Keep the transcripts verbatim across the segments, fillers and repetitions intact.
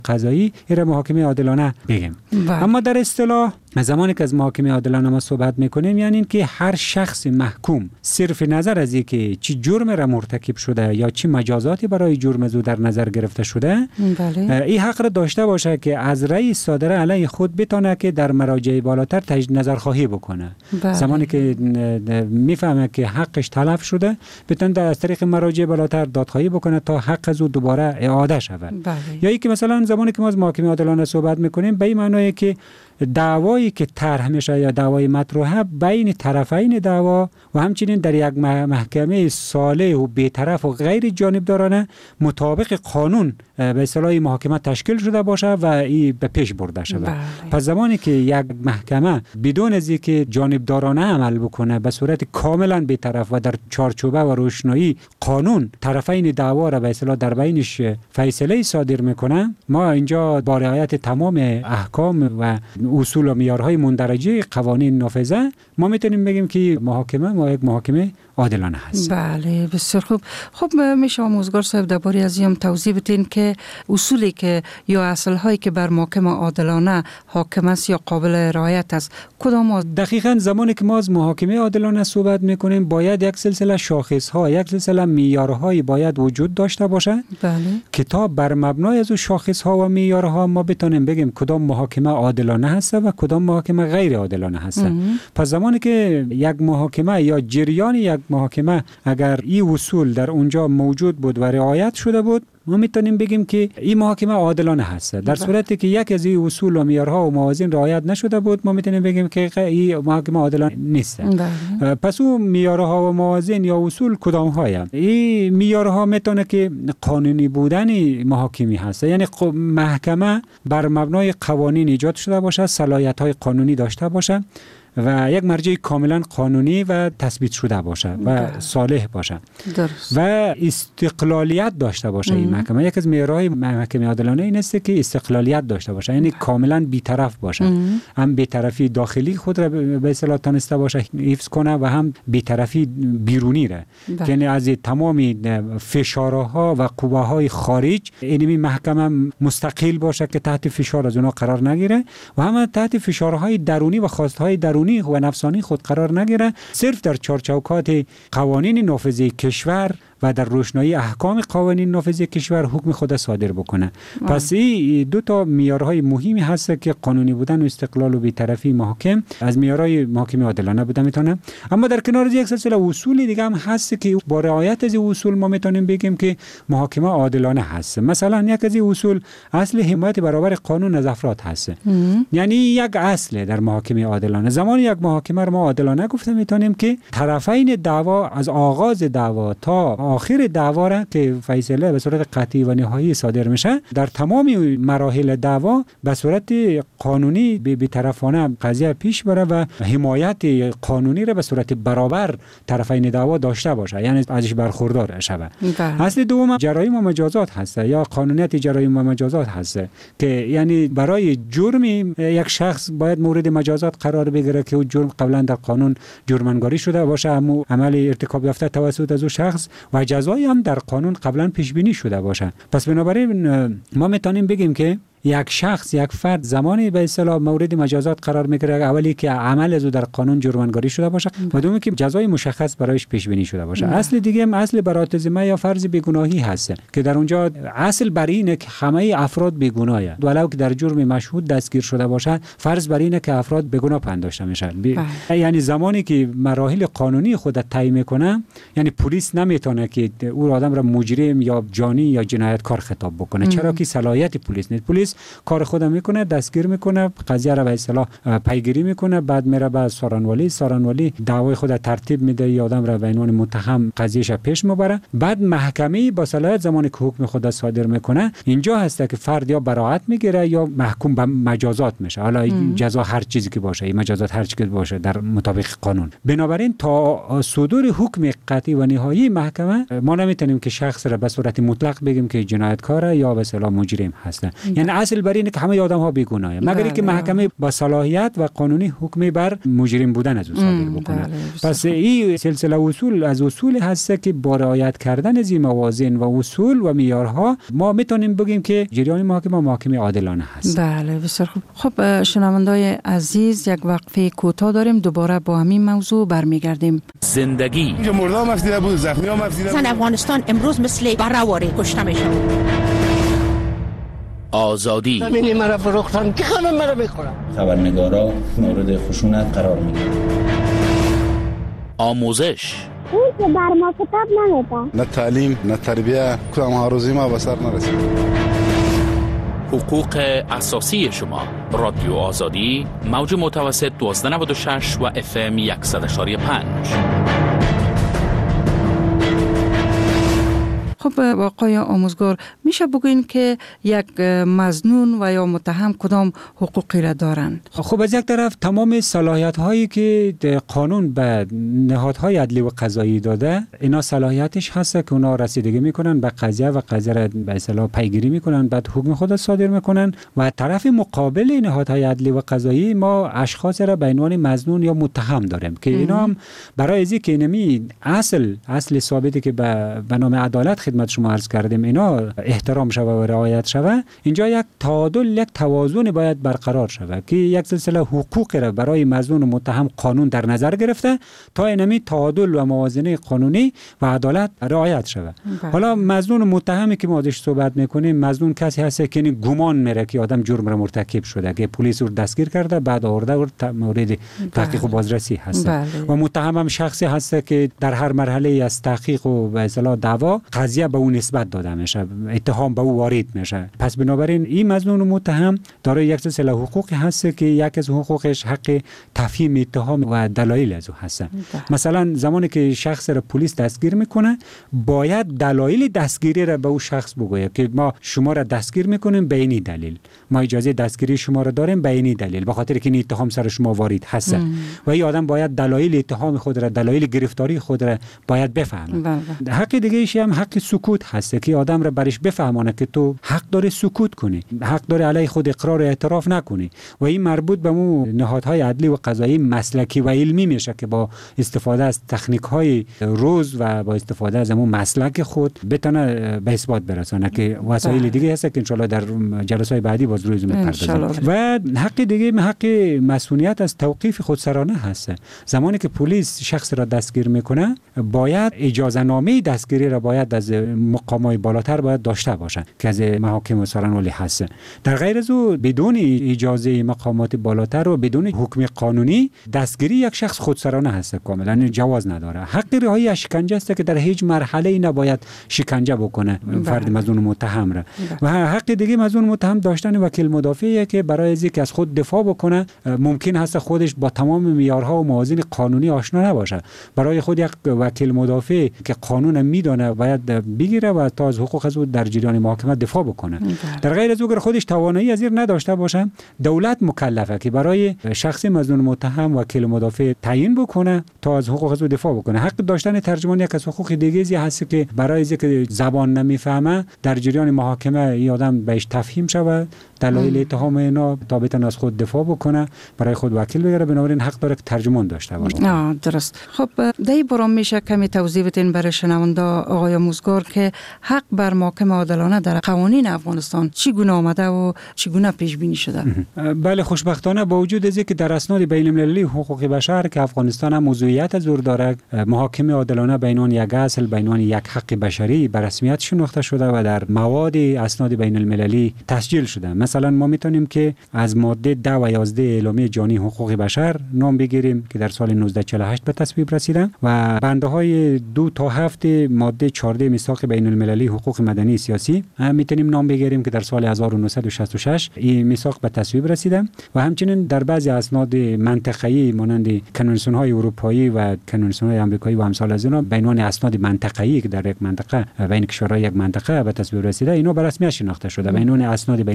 قضایی این محاکمه عادلانه بگیم. اما در اصطلاح زمانی که از محاکمه عادلانه ما صحبت میکنیم یعنی این که هر شخص محکوم صرف نظر از اینکه چی جرم را مرتکب شده یا چی مجازاتی برای جرم او در نظر گرفته شده، بله. این حق را داشته باشه که از رأی صادره علیه خود بتونه که در مراجع بالاتر تجدید نظر خواهی بکنه. بله. زمانی که میفهمه که حقش تلف شده بتونه از طریق مراجع بالاتر دادخواهی بکنه تا حق از او دوباره اعاده شود. بله. یا اینکه مثلا زمانی که ما از محاکمه عادلانه صحبت میکنیم به این معنی که دعوایی که طرح میشه یا دعوای مطروحه بین طرفین دعوا و همچنین در یک محکمه صالح و بی‌طرف و غیر جانبدارانه مطابق قانون به اصطلاح محاکمه تشکیل شده باشه و این به پیش برده شود. بله. پس زمانی که یک محکمه بدون از اینکه جانبدارانه عمل بکنه به صورت کاملا بی‌طرف و در چارچوبه و روشنایی قانون طرفین دعوا را به اصطلاح در بینش فیصله صادر میکنه، ما اینجا با رعایت تمام احکام و اصول و معیارهای مندرجه قوانین نافذه ما میتونیم بگیم که محاکمه ما یک محاکمه عادلانه هست. بله بسیار خوب. خب میشه آموزگار صاحب درباره از این توضیح بدین که اصولی که یا اصل هایی که بر محاکمه عادلانه حاکم است یا قابل رعایت است کدام؟ دقیقاً زمانی که ما از محاکمه عادلانه صحبت میکنیم باید یک سلسله شاخص ها یک سلسله معیارهای باید وجود داشته باشه. بله. که تا بر مبنای از شاخص ها و معیارها ما بتونیم بگیم کدام محاکمه عادلانه هست و کدام محاکمه غیر عادلانه هست. پس زمانی که یک محاکمه یا جریان یک محاکمه اگر این اصول در اونجا موجود بود و رعایت شده بود ما میتونیم بگیم که این محاکمه عادلانه هست. در صورتی که یک از این اصول و معیارها و موازین رعایت نشده بود ما میتونیم بگیم که این محاکمه عادلانه نیست. پس اون معیارها و موازین یا اصول کدام های؟ این معیارها میتونه که قانونی بودن محاکمی هست، یعنی محکمه بر مبنای قوانین ایجاد شده باشه، صلاحیت های قانونی داشته باشه و یک مرجع کاملا قانونی و تثبیت شده باشه و صالح باشه. درست. و استقلالیت داشته باشه. این محکمه یک از معیارهای محکمه عادلانه این است که استقلالیت داشته باشه، یعنی کاملا بی‌طرف باشه. ام. هم بی‌طرفی داخلی خود را به اصطلاح تانسته باشه حفظ کنه و هم بی‌طرفی بیرونی را، یعنی از تمام فشارها و قوه‌های خارج این محکمه مستقل باشه که تحت فشار از اونها قرار نگیره و هم تحت فشارهای درونی و خواستهای درونی و نفسانی خود قرار نگیره، صرف در چارچوکات قوانین نافذه کشور و در روشنایی احکام قوانین نافذه کشور حکم خود صادر بکنه. آه. پس این دو تا معیارهای مهمی هست که قانونی بودن و استقلال و بی‌طرفی محاکم از معیارهای محاکمه عادلانه بوده میتونه. اما در کنار از یک سلسله اصول دیگه هم هست که با رعایت از اصول ما میتونیم بگیم که محاکمه عادلانه هست. مثلا یک از اصول اصل حمایت برابر قانون از افراد هست. ام. یعنی یک اصل در محاکمه عادلانه. زمان یک محاکمه رو ما عادلانه گفته میتونیم که طرفین دعوا از آغاز دعوا تا آخر دعوا را که فیصله به صورت قطعی و نهایی صادر میشه در تمام مراحل دعوا به صورت قانونی بی‌طرفانه قضیه پیش بره و حمایت قانونی را به صورت برابر طرفین دعوا داشته باشه، یعنی ازش برخوردار شود. اصل دوم جرایم و مجازات هست یا قانونیت جرایم و مجازات هست که یعنی برای جرم یک شخص باید مورد مجازات قرار بگیره که او جرم قبلا در قانون جرمنگاری شده باشه، اما عمل ارتکاب یافته توسط از او شخص و جزایی هم در قانون قبلا پیش بینی شده باشه. پس بنابراین ما میتونیم بگیم که یک شخص یک فرد زمانی به اصطلاح مورد مجازات قرار میگیره اولی که عمل از او در قانون جرمنگاری شده باشه و دومی که جزای مشخص برایش پیش بینی شده باشه. نه. اصل دیگه هم اصل برات ذمه یا فرض بیگناهی هست که در اونجا اصل بر اینه که همه افراد بیگناهه، ولو که در جرم مشهود دستگیر شده باشه فرض بر اینه که افراد بیگناه پنداشته میشن. بی... یعنی زمانی که مراحل قانونی خود طی میکنه یعنی پلیس نمیتونه که او آدم را مجرم یا جانی یا جنایتکار خطاب بکنه. ام. چرا که صلاحیت پلیس نیست. پلیس کار خود میکنه، دستگیر میکنه، قضیه را به اصطلاح پیگیری میکنه، بعد میره به سارنوالی، سارنوالی دعوای خود ترتیب میده، یا آدم را به عنوان متهم قضیهش پیش میبره، بعد محکمه با صلاحیت زمانی که حکم خود صادر میکنه اینجا هست که فرد یا براءت میگیره یا محکوم به مجازات میشه. حالا جزا هر چیزی که باشه، مجازات هر چیزی که باشه در مطابق قانون. بنابراین تا صدور حکم قطعی و نهایی محکمه ما نمیتونیم که شخص را به صورت مطلق بگیم که جنایتکار یا به اصطلاح مجرم هست. یعنی اصل بر اینه که همه آدم ها بیگناه، مگر اینکه محکمه با صلاحیت و قانونی حکمی بر مجرم بودن از او صادر بکنه. پس این سلسله اصول از اصول هست که با رعایت کردن از این موازین و اصول و معیارها ما میتونیم بگیم که جریان محاکمه محاکمه عادلانه هست. بله بسیار خوب. خب شنوندای عزیز، یک وقفه کوتاه داریم، دوباره با همین موضوع برمیگردیم. زندگی اینجا مردم مفدیده بود، زخمی ها مفدیده بود. افغانستان امروز مثل برآوری کشته میشه. آزادی زمین مرا فروختن که خانم مرا میخورم. خبرنگارا مورد خشونت قرار میگیرن. آموزش اون که بر ما کتاب نمیده. نه تعلیم نه تربیه، کدام ها روزی ما به سر نرسید. حقوق اساسی شما. رادیو آزادی، موج متوسط دوازده نود و شش و اف ام صد و یک و پنج. خب آقای آموزگار، میشه بگوین که یک مظنون و یا متهم کدام حقوقی را دارند؟ خب از یک طرف تمام صلاحیت هایی که قانون به نهادهای عدلی و قضایی داده، اینا صلاحیتش هست که اونا رسیدگی میکنن به قضیه و قضیه را به اصطلاح پیگیری میکنن، بعد حکم خود صادر میکنن و طرف مقابل نهادهای عدلی و قضایی ما اشخاص را به عنوان مظنون یا متهم داریم که اینا هم برای ازی که اینمی اصل اصل ثابتی که به نام عدالت خدمت شما عرض کردیم اینا احترام شوه و رعایت شوه، اینجا یک تعادل، یک توازن باید برقرار شوه که یک سلسله حقوق را برای مظنون و متهم قانون در نظر گرفته تا اینمی تعادل و موازنه قانونی و عدالت رعایت شوه. حالا مظنون و متهمی که ما ازش صحبت میکنیم، مظنون کسی هست که گمان میره که آدم جرم را مرتکب شده، که پلیس رو دستگیر کرده بعد آورده و مورد تحقیق و بازرسی هست. و متهم هم شخصی هست که در هر مرحله از تحقیق و به اصطلاح دعوا قضیه به اون نسبت داده میشه، اتهام به او وارد میشه. پس بنابراین این مظنون و متهم دارای یک سلسله حقوقی هست که یک از حقوقش حق تفهیم اتهام و دلایل از او هست. مثلا زمانی که شخص را پلیس دستگیر میکنه، باید دلایل دستگیری را به او شخص بگوید که ما شما را دستگیر میکنیم به این دلیل، ما اجازه دستگیری شما را داریم به این دلیل، به خاطر که این اتهام سر شما وارد هست. و این آدم باید دلایل اتهام خود را، دلایل گرفتاری خود را باید بفهمه. حق دیگه ایش هم حق سکوت هست که آدم را برش بفهمانه که تو حق داره سکوت کنی، حق داره علی خود اقرار و اعتراف نکنی. و این مربوط به مو نهادهای عدلی و قضایی مسلکی و علمی میشه که با استفاده از تکنیک های روز و با استفاده از مو مسلک خود بتونه به اثبات برسانه که وسایل دیگه هست که ان شاء الله در جلسات بعدی باز روز میپردازیم. و حق دیگه حق مسئولیت از توقیف خودسرانه هست. زمانی که پلیس شخص را دستگیر میکنه، باید اجازه نامه دستگیری را باید از مقامات بالاتر باید داشته باشن که از محاکم و سرانولی هست. در غیر از او بدون اجازه مقامات بالاتر و بدون حکم قانونی دستگیری یک شخص خودسرانه هست، کاملا جواز نداره. حق رهایی از شکنجه است که در هیچ مرحله ای نباید شکنجه بکنه فرد مظنون متهم را. و حق دیگه مظنون متهم داشتن وکیل مدافعی که برای از اینکه از خود دفاع بکنه ممکن هست خودش با تمام معیارها و موازین قانونی آشنا نباشه. برای خود یک وکیل مدافع که قانون میدونه باید بگیره و تا از حقوق از او در جریان محاکمه دفاع بکنه. در غیر از او اگر خودش توانایی از این نداشته باشه، دولت مکلفه که برای شخص مظنون متهم وکیل مدافع تعیین بکنه تا از حقوق از او دفاع بکنه. حق داشتن ترجمان یک از حقوق دیگه هست که برای اینکه زبان نمیفهمه در جریان محاکمه این آدم بهش تفهیم شود، دلایل اتهام اینا تا بتونه از خود دفاع بکنه، برای خود وکیل بگیره. بنابراین حق داره که ترجمان داشته باشه. آه درست. خب دایی برام میشه کمی توضیح بدین برای شنونده آقای آموزگار که حق بر محاکمه عادلانه در قوانین افغانستان چگونه آمده و چگونه پیش بینی شده؟ بله، خوشبختانه با وجود از اینکه در اسناد بین المللی حقوق بشر که افغانستان هم موضوعیت زور داره، محاکمه عادلانه به عنوان یک اصل، به عنوان یک حق بشری به رسمیت شناخته شده و در مواد اسناد بین المللی تسجیل شده. مثلا ما میتونیم که از ماده ده و یازده اعلامیه جهانی حقوق بشر نام بگیریم که در سال نوزده صد و چهل و هشت به تصویب رسیدن و بنده های دو تا هفت ماده چهارده میثاق بین المللی حقوق مدنی سیاسی هم میتونیم نام بگیریم که در سال هزار و نهصد و شصت و شش این میثاق به تصویب رسیده. و همچنین در بعضی اسناد منطقه‌ای مانند کنوانسیون های اروپایی و کنوانسیون های آمریکایی و امثال از اینا به عنوان اسناد منطقه‌ای که در یک منطقه بین کشورهای یک منطقه به تصویب رسیده، اینا به رسمیت شناخته شده به عنوان اسناد بین المللی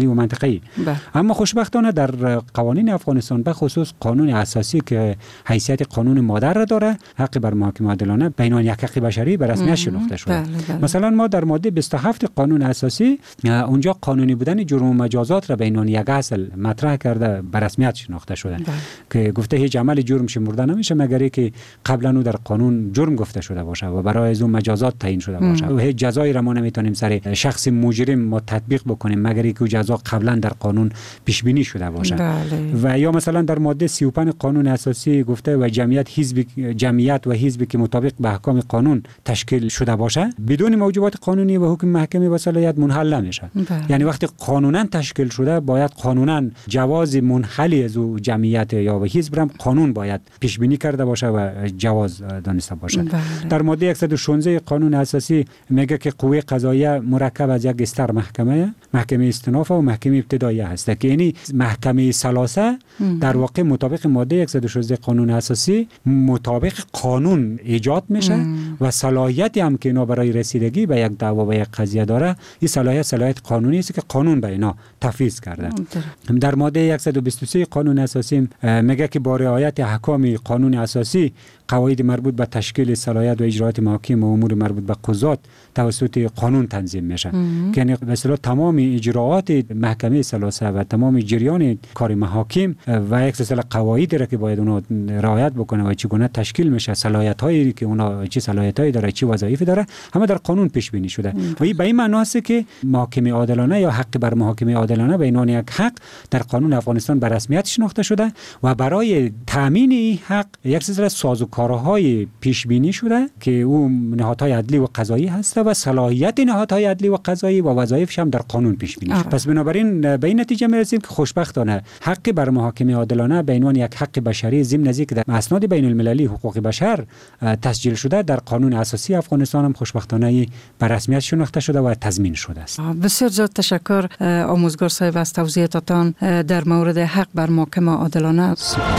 و منطقه‌ای. اما خوشبختانه در قوانین افغانستان به خصوص قانون اساسی که حیثیت قانون مادر را داره، حق بر محاکمه عادلانه به عنوان یک حق بشری به رسمیت شناخته شده. بله بله. مثلا ما در ماده بیست و هفت قانون اساسی اونجا قانونی بودن جرم و مجازات را به عنوان یک اصل مطرح کرده به رسمیت شناخته شده. بله. که گفته هیچ عمل جرم شمرده نمیشه مگر اینکه قبلا او در قانون جرم گفته شده باشه و برای از اون مجازات تعیین شده باشه. و هیچ جزایی را ما نمیتونیم سر شخص مجرم ما تطبیق بکنیم مگر اینکه جزا قبلا در قانون پیش بینی شده باشه. بله. و یا مثلا در ماده سی و پنج قانون اساسی گفته و جمعیت حزب جمعیت و حزبی که مطابق به احکام قانون تشکیل شده باشه بدون موجبات قانونی و حکم محکمه و صلاحیت منحل نمیشه. بله. یعنی وقتی قانونا تشکیل شده باید قانونا جواز منحلی از او جمعیت یا و حزب هم قانون باید پیش بینی کرده باشه و جواز دانسته باشه. بله. در ماده صد و شانزده قانون اساسی میگه که قوه قضاییه مرکب از یک استر محکمه، محکمه استئناف و محکمه ابتداییه هست که یعنی محکمه ثلاثه در واقع مطابق ماده صد و شانزده قانون اساسی مطابق قانون ایجاد میشه ام. و صلاحیتی هم که اینا برای رسیدگی به یک دعوا و یک قضیه داره، این صلاحیت صلاحیت قانونی است که قانون به اینا تفویض کرده. ام. در ماده صد و بیست و سه قانون اساسی میگه که با رعایت احکام قانون اساسی قواعد مربوط به تشکیل صلاحیت و اجرات محاکم و امور مربوط به قضات توسط قانون تنظیم میشه که یعنی به اصطلاح تمام اجراات محکمه ثلاثه و تمام جریان کار محاکم و یک سلسله قواعدی را که باید اونا رعایت بکنه و چگونه تشکیل میشه، صلاحیت هایی که اونا چه صلاحیتایی داره، چه وظایفی داره، همه در قانون پیش بینی شده. و این به این معنی است که محاکمه عادلانه یا حق بر محاکمه عادلانه به عنوان یک حق در قانون افغانستان به رسمیت شناخته شده و برای تامین این حق یک سلسله سازوکارهای پیش بینی شده که او نهادهای عدلی و قضایی هست و صلاحیت نهادهای عدلی و قضایی و وظایفش هم در قانون پیش بینی شده. پس بنابراین به این نتیجه میرسیم که خوشبختانه حق بر محاکمه عادلانه به عنوان یک حق بشری ضمن از اینکه در اسناد بین المللی حقوق بشر تسجیل شده در قانون اساسی افغانستان هم خوشبختانه به رسمیت شناخته شده و تضمین شده است. بسیار زیاد تشکر آموزگار صاحب از توضیحاتتان در مورد حق بر محاکمه عادلانه.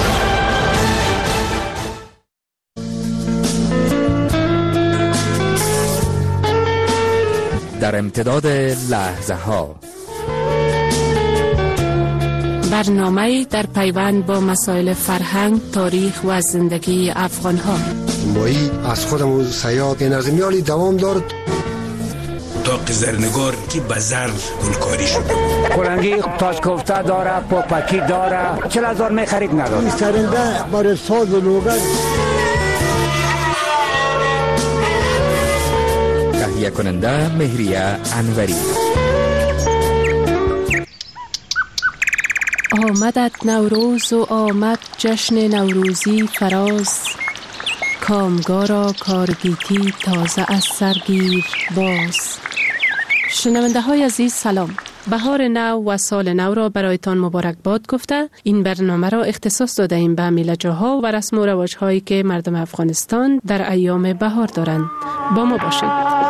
در امتداد لحظه ها برنامه در پیوند با مسائل فرهنگ، تاریخ و زندگی افغان ها. مایی از خودم سیاد نظمیالی دوام دارد داغ زرنگار که به زر گلکاری شده. کلنگی تاج کوفته داره، پاپکی داره، چل هزار می خرید نداره. سرنده برای ساز و لوگن. تهیه کننده مهریه انوری. آمدت نوروز و آمد جشن نوروزی فراز، کامگارا کارگیتی تازه از سرگیر باز. شنونده های عزیز سلام. بهار نو و سال نو را برایتان مبارک باد گفته این برنامه را اختصاص داده ایم به میله‌جوها و رسم و رواج هایی که مردم افغانستان در ایام بهار دارند. با ما باشید.